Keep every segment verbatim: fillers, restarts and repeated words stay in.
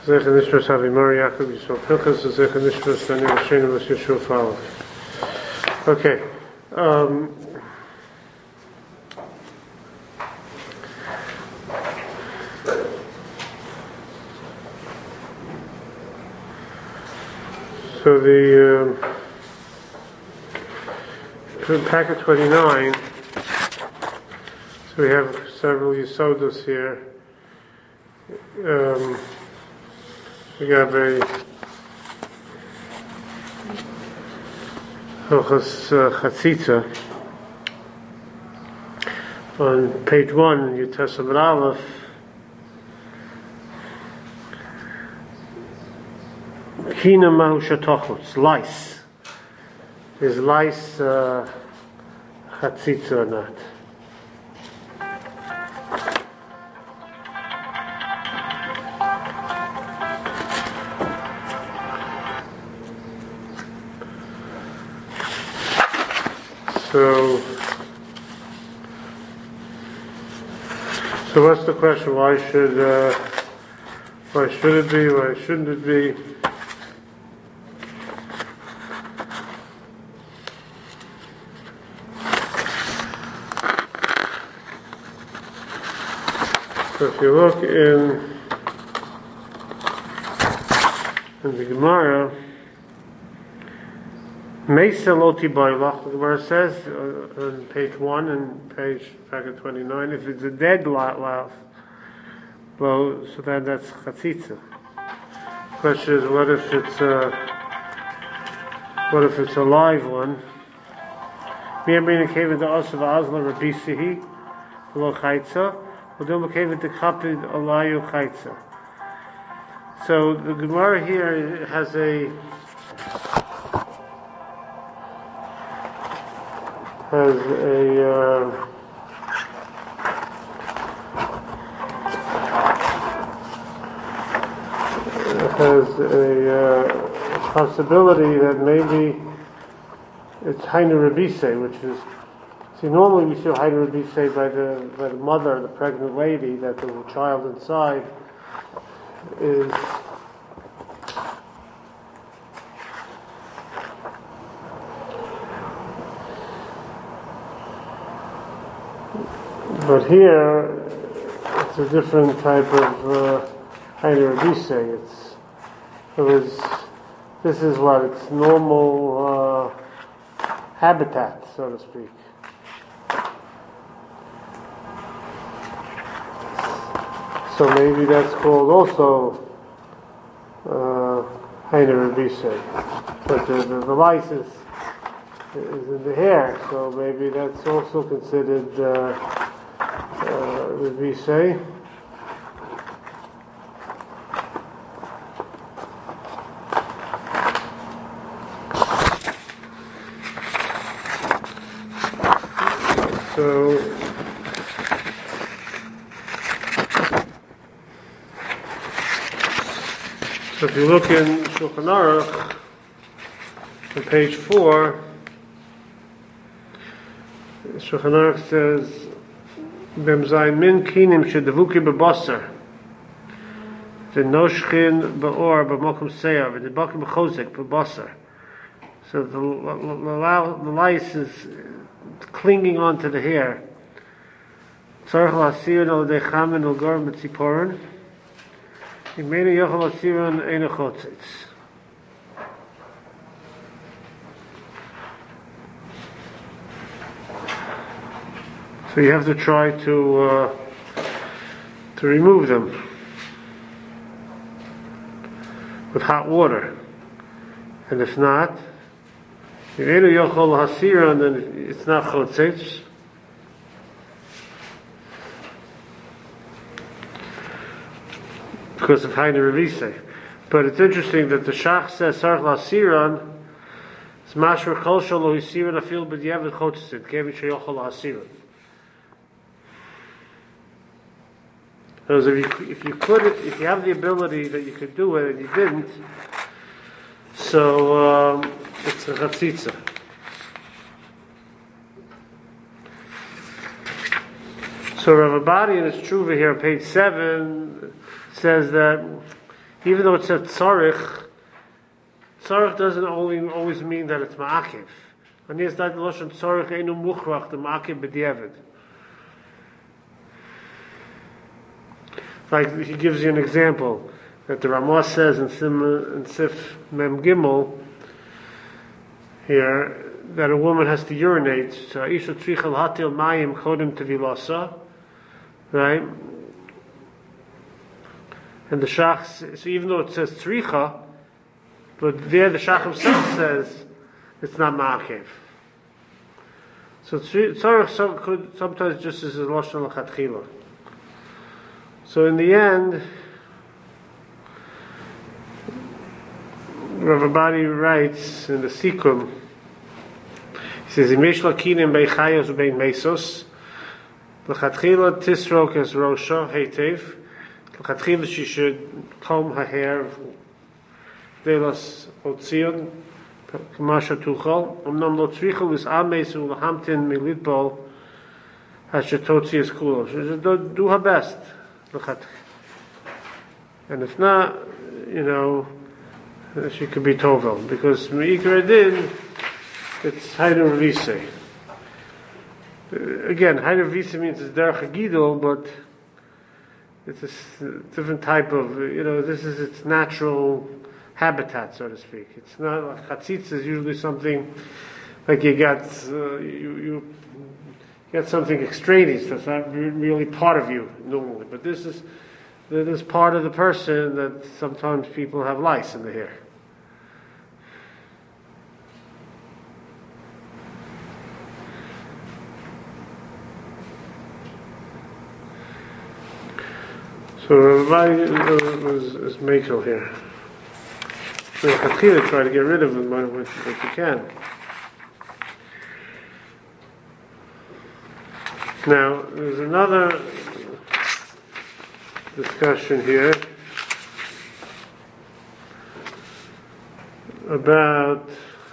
Zecher Nishmas Avimar Yaakov Yisrael Pinchas, Zecher Nishmas Daniel Shenu Los Yeshua Fowler. Okay. Um, so the um, packet twenty-nine. So we have several Yisodos here. Um, we have a Hilchos uh, Chatzitza on page one, Yutes Amud Aleph. Kina Mahu Shatochutz, lice. Is lice uh, Chatzitza or not? So, so what's the question? Why should, uh, why should it be? Why shouldn't it be? So if you look in in the Gemara, Meisa Loti Bailach, the Gemara says uh, on page one and page twenty-nine, if it's a dead laugh, well, so then that's Chatzitza. Question is, what if it's a, what if it's a live one? Mi'amrin came into Asav Azla Rabisihi, Lo Chaitza, Udom came into Kapid Alayu Chaitza. So the Gemara here has a has a uh, has a uh, possibility that maybe it's Hainu Rabise, which is, see, normally we see Hainu Rabise by the by the mother, the pregnant lady, that the child inside is but here, it's a different type of Hainu Rabise. It's, it was, this is what, it's normal uh, habitat, so to speak. So maybe that's called also uh, Hainu Rabise. But the, the, the lice is, is in the hair, so maybe that's also considered uh, Uh, we say so so if you look in Shulchan Aruch on page four, Shulchan Aruch says Bemzayin min kinim shedevuki bebasar v'noshchin ba'or b'mokum se'ar v'debakim b'chozek bebasar. So the, the, the lice is clinging onto the hair. Tzarech la'asirin al dei chamin al gorim b'tziporin imenu yochel la'asirin ein achotzitz. So you have to try to uh, to remove them with hot water, and if not, if you yochol hasiran, then it's not chotzitz. Because of Hainu Rabise. But it's interesting that the Shach says sarch hasiran is mashur kol shelo hasiran afil b'diavad chotzit kevi sheyochol hasiran. Because if you if you could if you have the ability that you could do it and you didn't, so um, it's a chatzitza. So Rav Abadi in his Tshuva here on page seven says that even though it says tzarich, tzarich doesn't only always mean that it's ma'akiv. And yes, that lashon tzarich einu muchrach the ma'akiv b'diavad. Like he gives you an example that the Ramah says in, Sim, in Sif Mem Gimel here that a woman has to urinate. So Isha tzricha l'hatil mayim chodem tevilasa, right? And the Shach, so even though it says tzricha, but there the Shach himself says it's not ma'akev. So tzarich could sometimes just as a lashon l'chatchila. So in the end, Rav Abadi writes in the Sikkum, he says, "Im yesh lakinim bei chayos ubein mesos, l'chatchila tisrok es rosha heitev, l'chatchila she should comb her hair, velas otzion, kamasha tuchal, umnam lo tzricha lis amesu l'hamtin militbol, hashetotzi es kulo." She should do, do her best. And if not, you know, she could be tovel, because me'ikar din, it's hayder vise. Again, hayder vise means it's derech hagidol, but it's a different type of, you know, this is its natural habitat, so to speak. It's not like chatzitz is usually something like you got uh, you you get something extraneous that's not really part of you normally, but this is this is part of the person that sometimes people have lice in the hair. So Rabbi was is Mekel here. So Chatchila try to get rid of him what you can. Now, there's another discussion here about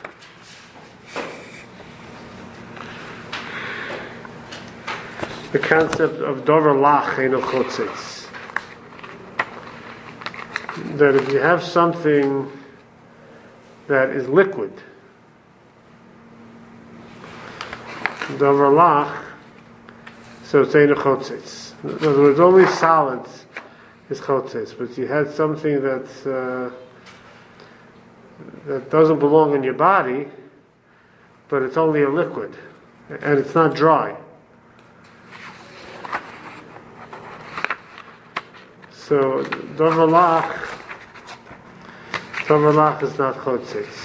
the concept of dover lach eino chotzitz. That if you have something that is liquid, dover lach, so it's eino chotzitz. In other words, only solids is chotzitz, but you had something that's uh, that doesn't belong in your body, but it's only a liquid, and it's not dry. So dover lach, dover lach is not chotzitz.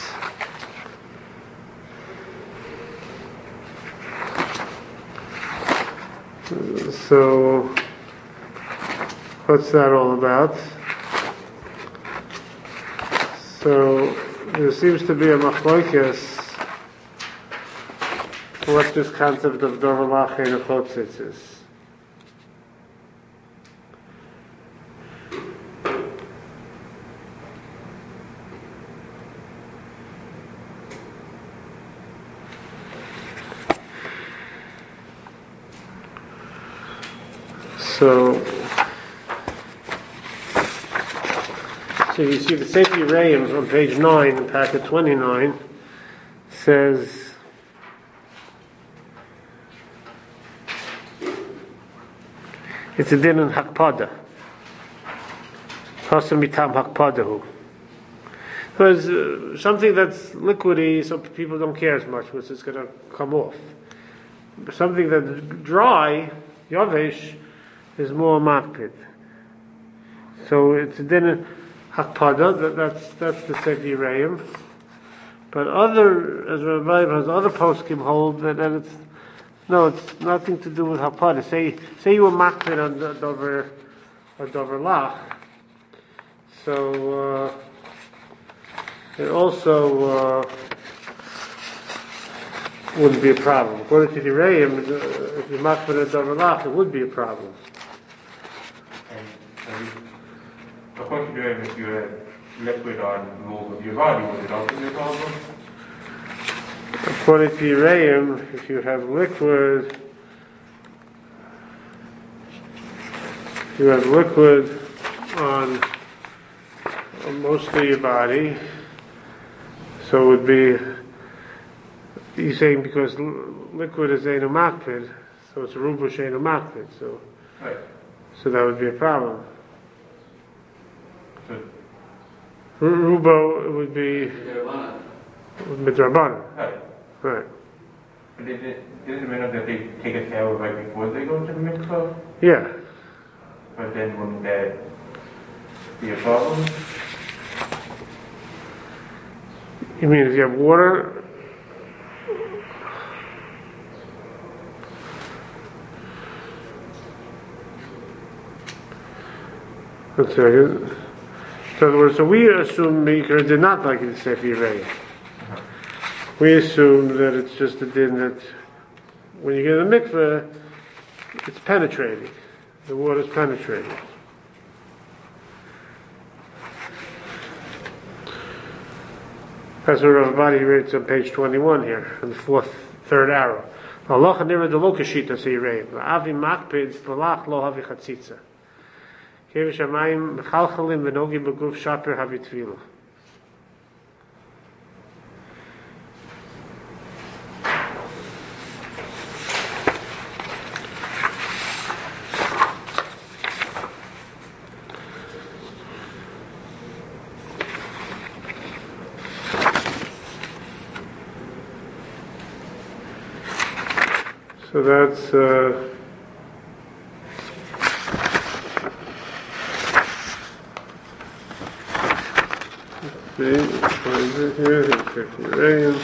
So, what's that all about? So, there seems to be a machlokes what this concept of dover lach eino chotzitz is. So, so you see the Sefer Yereim on page nine, in packet twenty-nine, says, it's a din in hakpada. Chasam mitam hakpadahu. Because uh, something that's liquidy, so people don't care as much, which is going to come off. But something that's dry, yavesh, is more makpid. So it's a din hakpada. That, that's that's the Sefer Yereim. But other, as Rabbi has other poskim hold that, that it's no, it's nothing to do with hakpada. Say say you were makpid on the dover or dover lach. So uh, it also uh, wouldn't be a problem. According to the Yereim, if you're makpid on dover lach, it would be a problem. According to Yereim, if you had liquid on move of your body, would it also be a problem? According to Yereim, if you have liquid, if you have liquid on mostly your body. So it would be, he's saying because liquid is Eino Makpid, so it's Ruba Sheino Makpid, so, Right. so that would be a problem. So, Rubo would be Midrabanan. right. Right. But is it, does it mean that they take a shower right before they go to the mikvah? Yeah. But then wouldn't that be a problem? You mean if you have water? One second. So, in other words, so we assume Maker did not like it to say Yirei. We assume that it's just a din that when you get a mikveh, it's penetrating. The water's penetrating. That's what Rav Badi writes on page twenty-one here, on the fourth, third arrow. Allah nira de lo kashita seirei. Avi makpid balach lo havi chatzitza. Kevish amayim mechalchalim v'nogi beguf shaper havi tefillah. So that's uh, see, find it here. fifty rain.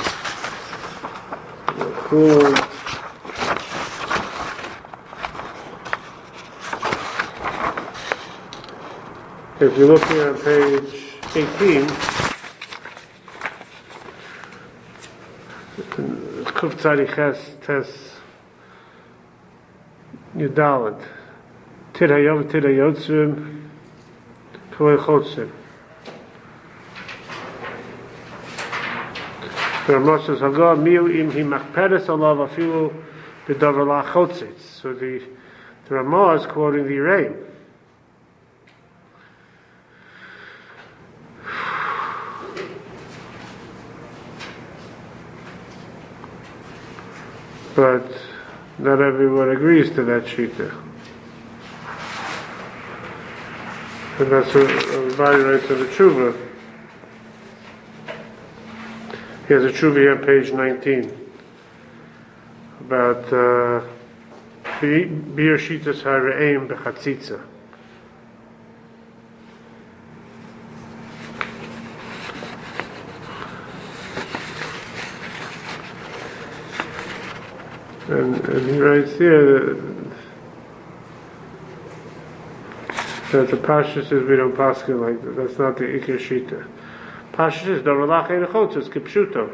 Cool. If you look here on page eighteen, Kuf Tzadi Ches Tes Yudalad Tidayom Tidayotzim Kavay Chotzim. The Ramos says, Haga miu im hi makperes alav afilu b'davar la chotzitz. So the, the Ramos is quoting the Yirei. But not everyone agrees to that shita. And that's what everybody writes in the Tshuva. He has a Tshuva here on page nineteen about Bir Shitas HaRe'im B'Chatzitza. And, and he writes here that, that the Pasha says we don't paskin like that. That's not the Ikar Shita. Pasha says Davalach Ein Chotz, it's Kipshuto.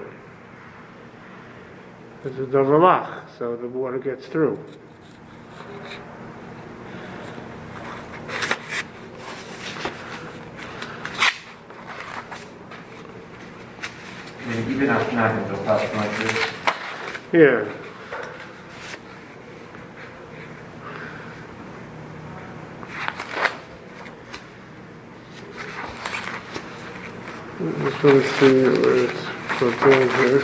It's a Davalach, so the water gets through. I mean, even after nothing, they'll pass like this. Yeah. Just want to see where it's plugged in here.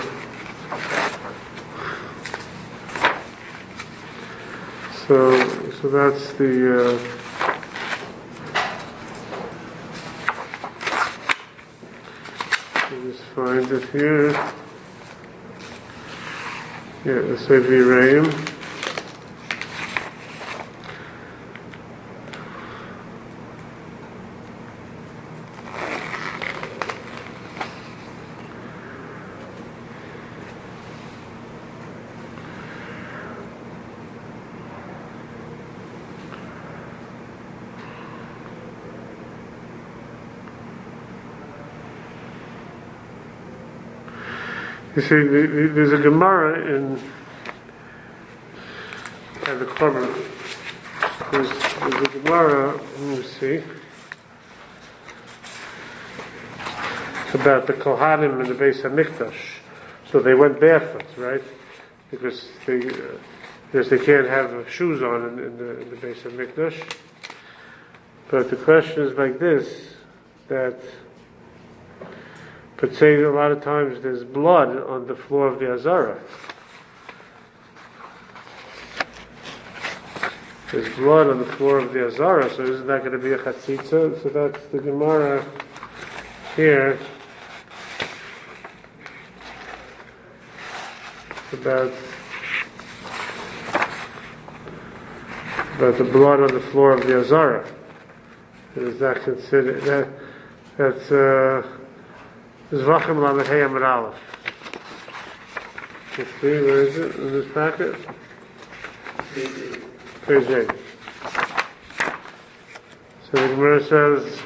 So, so that's the. Uh, just find it here. Yeah, the Sevi Reim. You see, there's a Gemara in at the Korban. There's, there's a Gemara. Let me see. It's about the Kohanim and the Beis Hamikdash. So they went barefoot, right? Because they uh, because they can't have shoes on in, in the in the Beis Hamikdash. But the question is like this: that, but say a lot of times there's blood on the floor of the Azara. There's blood on the floor of the Azara, so isn't that going to be a chatzitza? So that's the Gemara here about about the blood on the floor of the Azara. Is that considered that that's uh Zvachim Lamed Hey Amud Aleph. Let's see, where is it in this packet? Page eight. So the Gemara says,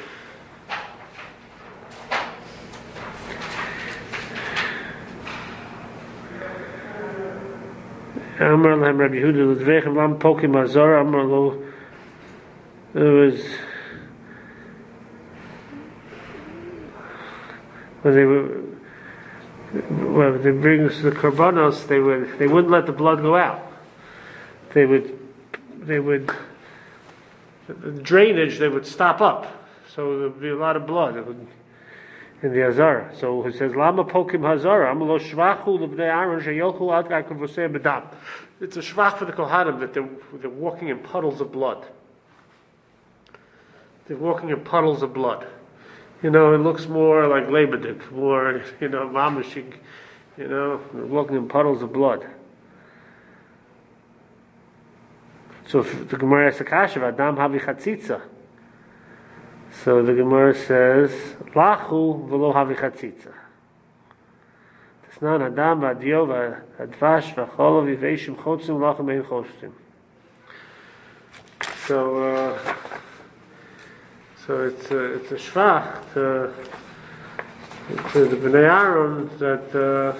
Amar Lahem Rabbi Yehuda L'Dveichem Lam Pokim Azara Amar Lo. It was when they were when they bring us the korbanos, they would they wouldn't let the blood go out. They would they would the drainage they would stop up, so there'd be a lot of blood in the Azara. So he says Lama Pokim Hazara Amar Lo Shvachu L'Bnei Aaron Sheyolchu Ad Gad Kavosei B'Dam. It's a shvach for the Kohanim that they're, they're walking in puddles of blood. They're walking in puddles of blood. You know, it looks more like Lebedik, more, you know, mamashik, you know, they're walking in puddles of blood. So if the Gemara asks Akasha, Adam havi chatzitza. So the Gemara says, Lachu v'lo havi chatzitza. Tisnan Adam v'adio v'advash v'cholo v'veishim chotzim lachem ein choshtim. So, uh, So it's a, it's a shvach to, to the Bnei Aaron that uh,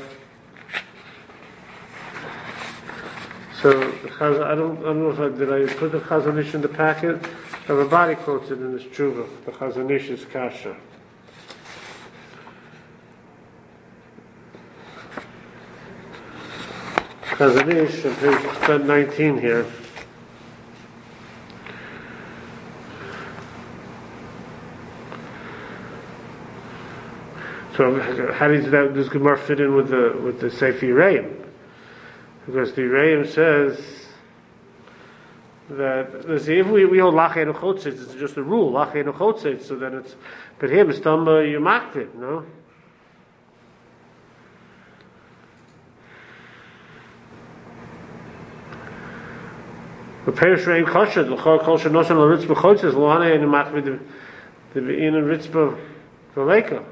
so the Chaz, I don't I don't know if I did I put the Chazon Ish in the packet. Everybody quotes it in his tshuva. The Chazon Ish is kasha. Chazon Ish on page nineteen here. So how does that does Gemara fit in with the with the Sefer Yereim? Because the Yereim says that let's see, if we, we hold Lachein Uchotzitz, it's just a rule Lachein Uchotzitz. So then it's but him it's done by Yumaktiv, no. The Perish Rein Chashad L'chol Kol Shenosan L'Ritz B'Chotzitz Lohanei and Yumaktiv the Bein and Ritz B'Leika.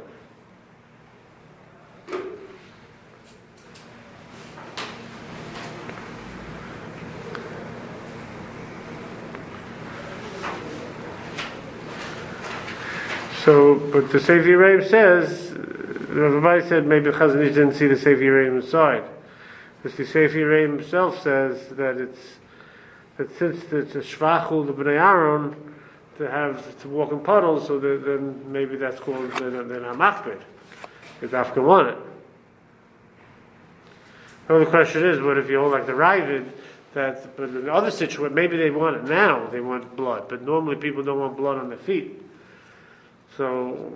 So, but the Sefer Yereim says, everybody said maybe Chazon Ish didn't see the Sefer Yereim inside. Because the Sefer Yereim himself says that it's, that since it's a shvachul the Bnei Aaron to have, to walk in puddles, so that, then maybe that's called, then, then a machbed. If Afka want it. Now the question is, what if you hold like the Ravid, that, but in other situations, maybe they want it now, they want blood, but normally people don't want blood on their feet. So,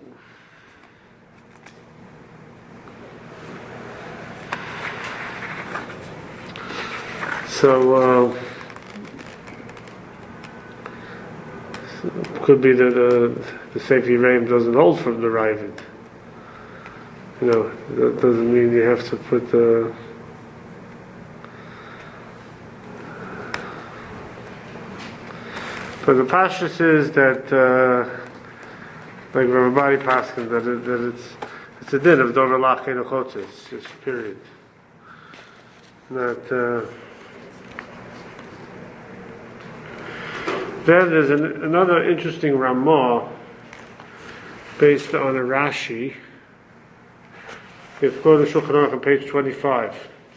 so, uh, could be that uh, the Sefer Yereim doesn't hold from the Ravid. You know, that doesn't mean you have to put the. But the Pashtus is that. Uh, Like everybody paskin that it, that it's it's a din of dover lachein uchotzitz, just period. That uh, then there's an, another interesting Ramah based on a Rashi. If you go to Shulchan Aruch on page twenty-five.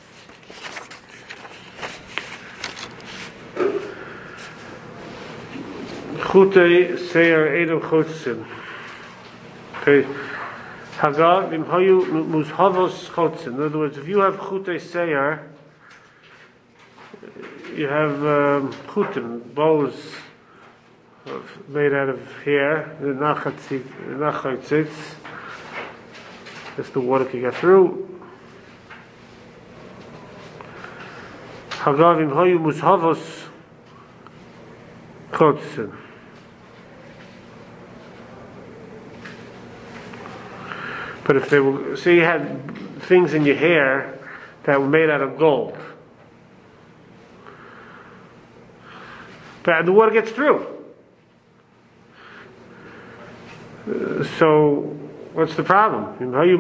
Chutei seir edom chotzim. Okay, Hagar imhayu muzhavos chotzim. In other words, if you have chutei seir, you have um, chutim, bows of, made out of hair, the nachatzitz. Just the water can get through. Hagavim hayu mushavos chotzin. But if they were, say you had things in your hair that were made out of gold, but the water gets through. Uh, so, what's the problem?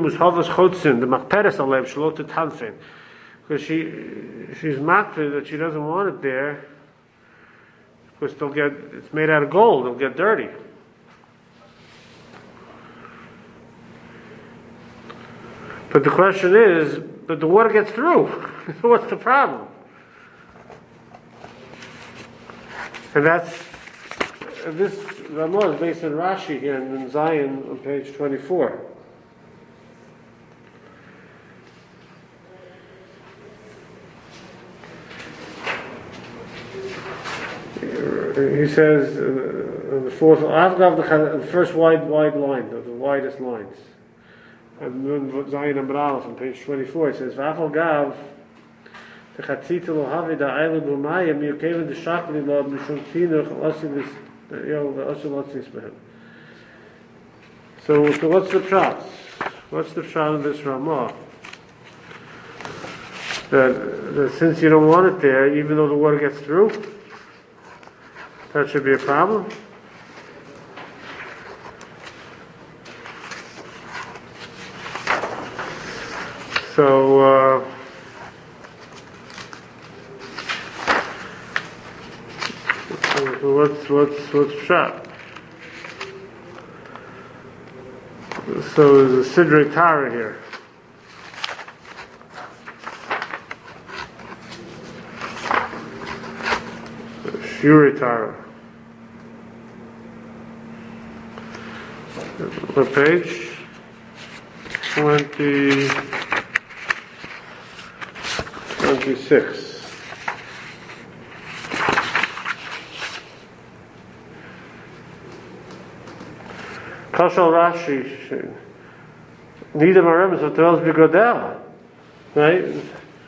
Because she she's makfir that she doesn't want it there, because they'll get, it's made out of gold, it'll get dirty. But the question is, but the water gets through. What's the problem? And that's, and this Ramah is based on Rashi here in Zion on page twenty-four. He says, uh, the fourth, the first wide, wide line, the, the widest lines. And then Zion Amar Aleph on page twenty-four, it says, V'afal gav, the chatzitza lo havi da eilu b'mayim, yukeven de shakli lo mishum tinuch, osim is, yo, osim osim isbehem. So, so what's the pshat? What's the pshat of this Ramah? That, that since you don't want it there, even though the water gets through, that should be a problem? So, uh, so what's what's what's shot? So there's a Sidrei Tara here. Shurei Tara. What page? Twenty. twenty-six. Kashal Rashi. Neither Maremes of Teres Bigodel. Right?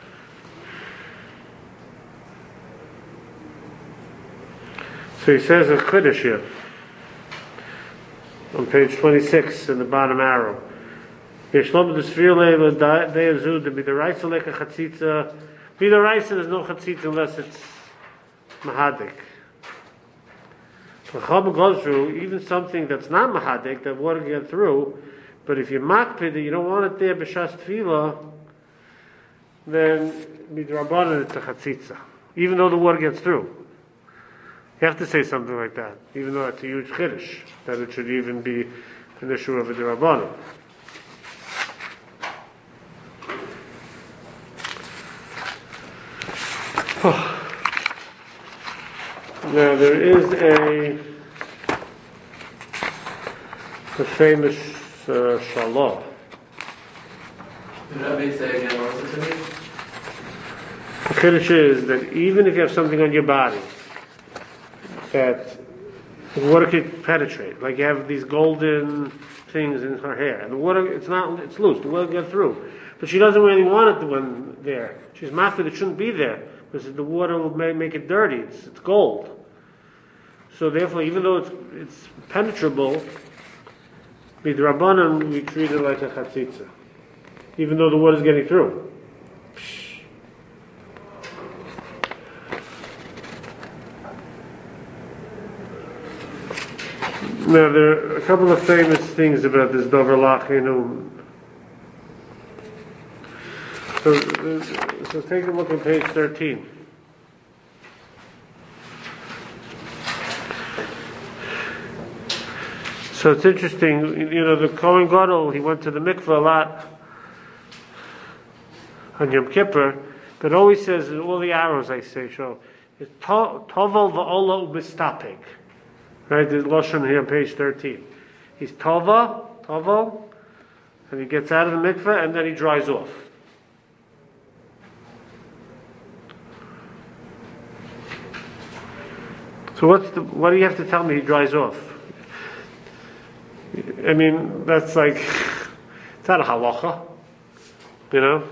So he says a Chiddush here. On page twenty-six in the bottom arrow. Yeshlom the Sfirle Deyazu, the Midaraisa Leka Chatzitza. Midaraisa, there's no Chatzitza unless it's Mahadik. Chacham goes through, even something that's not Mahadik, that water get through, but if you makpid, you don't want it there, B'shas Tefillah, then Midrabanan it's a Chatzitza. Even though the water gets through. You have to say something like that, even though it's a huge Chiddush, that it should even be an issue of a Dirabanan. Now there is a the famous uh, Shalah. Did Rabbi say again, what was it to me? The Chiddush is that even if you have something on your body that the water could penetrate, like you have these golden things in her hair, and the water, it's not, it's loose, the water gets through, but she doesn't really want it the one there. She's mafid, it shouldn't be there, because the water will make it dirty, it's, it's gold. So therefore, even though it's it's penetrable, midrabanan we treat it like a chatzitza, even though the water is getting through. Now there are a couple of famous things about this Dover Lachinu. So, so take a look at page thirteen. So it's interesting, you know, the Kohen Gadol, he went to the mikveh a lot on Yom Kippur, but always says, in all the arrows I say, show, it's tovel v'ola ubistapig. Right, there's Lashon here on page thirteen. He's tova, tovel, and he gets out of the mikveh, and then he dries off. So So what's the, what do you have to tell me he dries off? I mean, that's like, it's not a halacha, you know?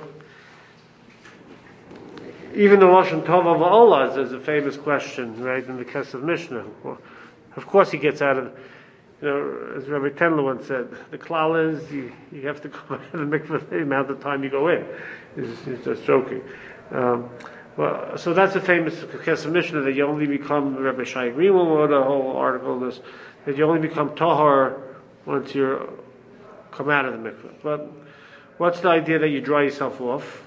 Even the Lashon Tova Va'ola is a famous question, right, in the Kesef Mishnah. Well, of course he gets out of, you know, as Rabbi Tendler once said, the klal is you, you have to come out of the mikveh the amount of time you go in. He's, he's just joking. Um, well, so that's a famous Kesef Mishnah that you only become, Rabbi Shai Greenwald wrote a whole article on this, that you only become tahor once you come out of the mikveh. But what's the idea that you dry yourself off?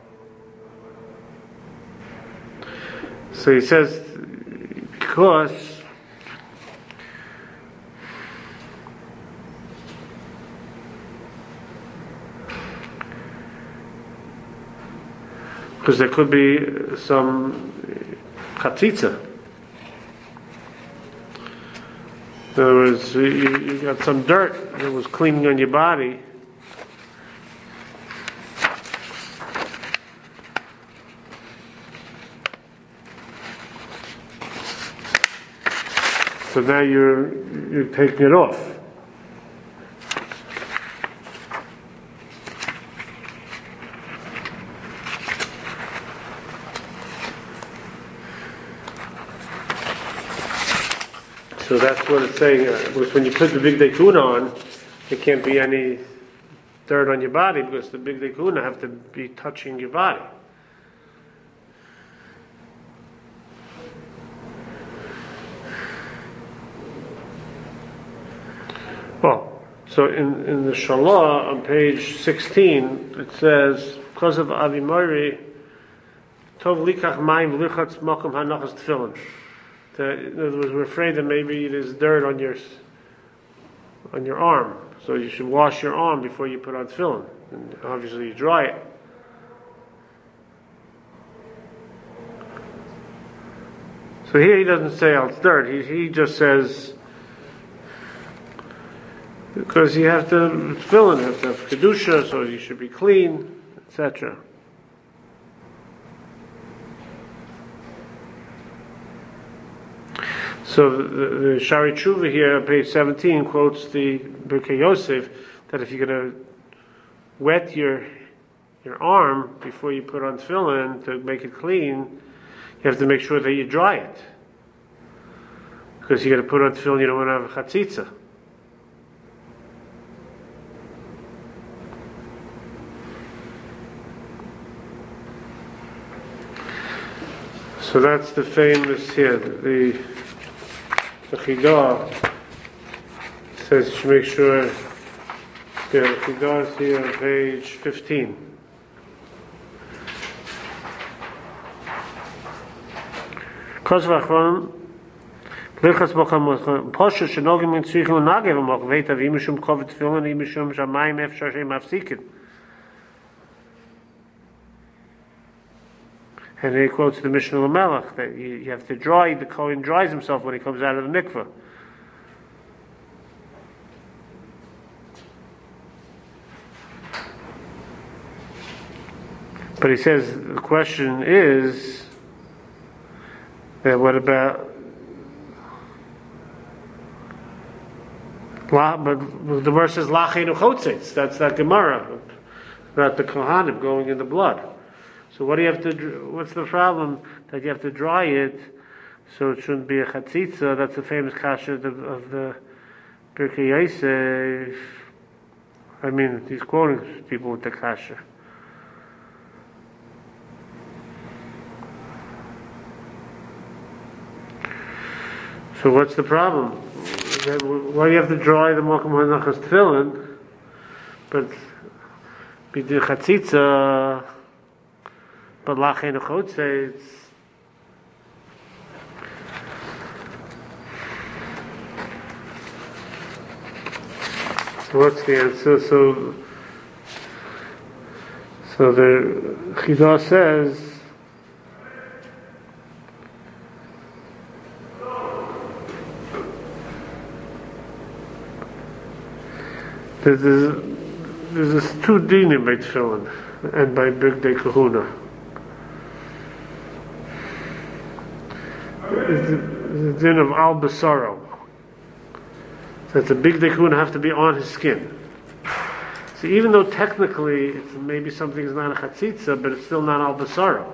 So he says, because because there could be some chatzitza. In other words, you, you got some dirt that was cleaning on your body. So now you're you're taking it off. So that's what it's saying. Uh, because when you put the big dekuna on, there can't be any dirt on your body because the big dekuna have to be touching your body. Well, so in, in the Shalah on page sixteen, it says, because of Avimori, Tov likach mayim v'lichatz makom hanachas tefillin. In other words, we're afraid that maybe there's dirt on your on your arm, so you should wash your arm before you put on tefillin. And obviously, you dry it. So here he doesn't say oh, it's dirt. He he just says because you have to tefillin, you have to have kedusha, so you should be clean, et cetera. So the, the Shari Tshuva here, page seventeen, quotes the Birkei Yosef that if you're going to wet your your arm before you put on tefillin to make it clean, you have to make sure that you dry it, because you got to put on tefillin. You don't want to have a chatzitza. So that's the famous here. The The Chidah says you should make sure. Yeah, the Chidah is here on page fifteen. Kozvachron, Lichas Bocham, Posha Shenogim in Tzrichel Nagev Moch Veta Vimishum Kovet Tefillin Imishum Shamayim Efshar Shem Afsikin. And he quotes the Mishnah Lamelech that you, you have to dry, the Kohen dries himself when he comes out of the mikveh. But he says the question is that what about La, but the verse says Lacheinu Chotzitz, that's that Gemara about the Kohanim going in the blood. So what do you have to? What's the problem that you have to dry it, so it shouldn't be a chatzitza? That's the famous kasha of the, of the Birkei Yosef. I mean, he's quoting people with the kasha. So what's the problem? Why do you have to dry the makom hanachas tefillin, but be the chatzitza? But Lacheinu Chotzitz, so what's the answer? So, so the Chidah says there's there's this two dinim by tefillin and by Bigdei Kahuna. the din of al basaro. That the big dekuna have to be on his skin. So even though technically it's maybe something is not a chatzitza, but it's still not al basaro.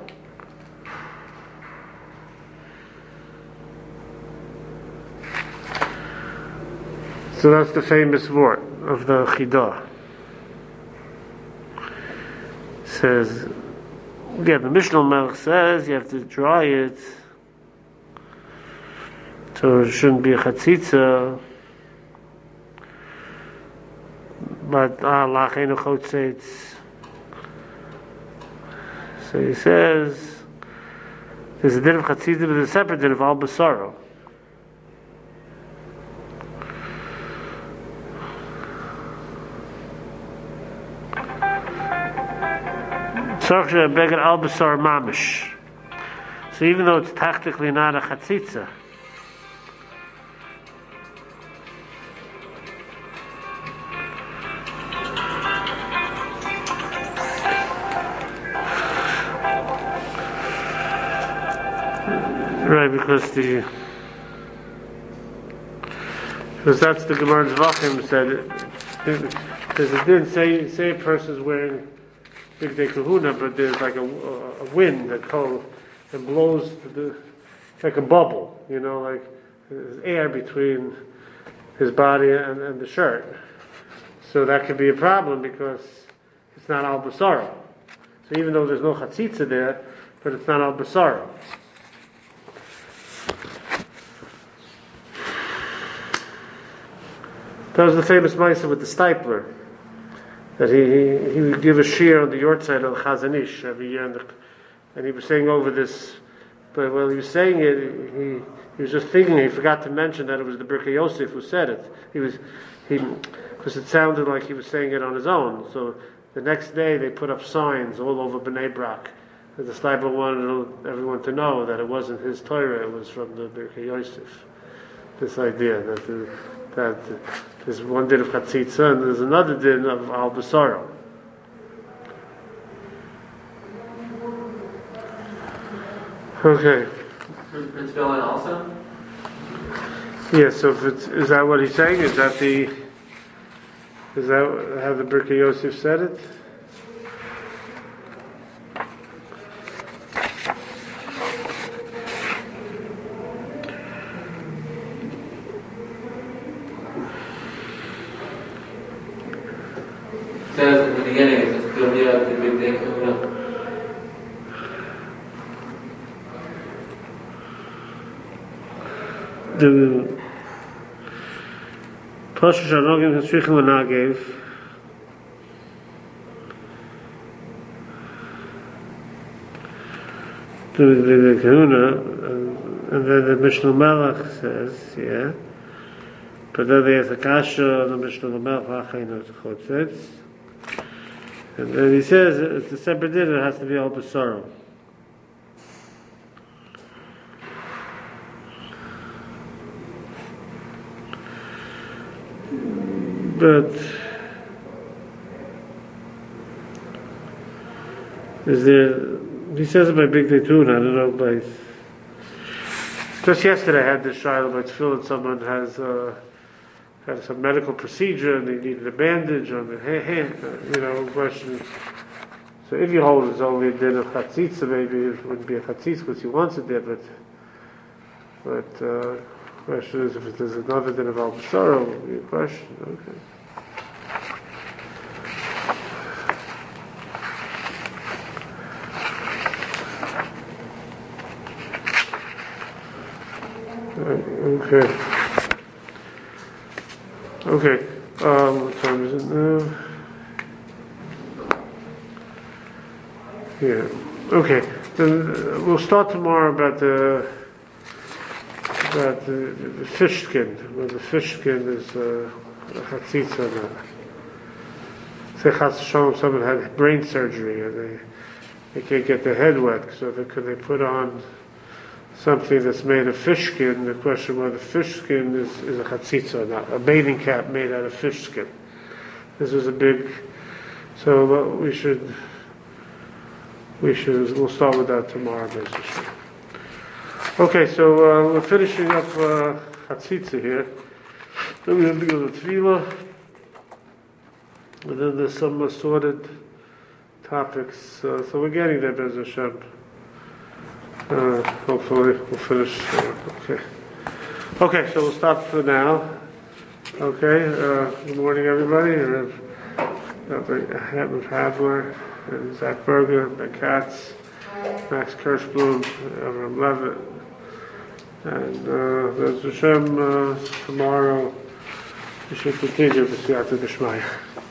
So that's the famous word of the Chidah. Says, yeah, the Mishnah Melech says you have to dry it, so it shouldn't be a chatzitza. But Allah Chainu Chotzetz. So he says there's a din of chatzitza, but there's a separate din of al basaro. Beged al basar mamish. So even though it's tactically not a chatzitza, right? Because the because that's the Gemara Zvachim said. Because it didn't say say a person's wearing big day kahuna, but there's like a, a wind that comes and blows the, like a bubble, you know, like there's air between his body and, and the shirt. So that could be a problem because it's not al basara. So even though there's no chatzitza there, but it's not al basara. That was the famous Maisa with the stipler. That he, he, he would give a shear on the yort side of the Chazon Ish every year, and, the, and he was saying over this, but while he was saying it, he, he was just thinking, he forgot to mention that it was the Birkei Yosef who said it. He was, he, because it sounded like he was saying it on his own. So the next day they put up signs all over Bnei Brak. And the Stibler wanted everyone to know that it wasn't his Torah, it was from the Birkei Yosef. This idea that the, that there's one din of chatzitza and there's another din of al basaro. Okay. Prince Villain also? Yeah, so if it's, is that what he's saying? Is that the is that how the Birkei Yosef said it? Says in the beginning, it says, Kildia, the big day kahuna. The Pasha Shanogim Hashrichim Lanagev the the kahuna, and then the Mishnah Melech says, yeah. But then there's a kasha on the Mishnah Melech Hachainu Chotzetz. And then he says it's a separate din, it has to be al basaro. But is there? He says it by big day too, and I don't know by. Just yesterday I had this trial by tefillin. Someone has. Uh, had some medical procedure and they needed a bandage on the hand, you know, question. So if you hold it's only a din of chatzitza, maybe it wouldn't be a chatzitza because he wants it there, but but uh question is if there's another din of al basaro, would be a question, okay. Okay. Okay, um, what time is it now? Yeah. Okay. Then uh, we'll start tomorrow about the about the, the fish skin. Where the fish skin is uh, a chatzitza now. Say chas v'shalom, someone had brain surgery and they they can't get their head wet, so they, could they put on something that's made of fish skin? The question whether fish skin is, is a chatzitza or not. A bathing cap made out of fish skin. This is a big. So uh, we should. We should. We'll start with that tomorrow, basically. Okay, so uh, we're finishing up uh, Chatzitza here. Then we have to go to Tefillah. And then there's some assorted topics. Uh, so we're getting there, Bez Hashem. Uh, hopefully we'll finish. Uh, okay. Okay, so we'll stop for now. Okay, uh, good morning, everybody. We have Edmund Hadler, and Zach Berger, Ben Katz, Max Kirschblum, Avram Levitt. And uh, Bez Hashem, uh, tomorrow we should continue with Siyata Dishmaya.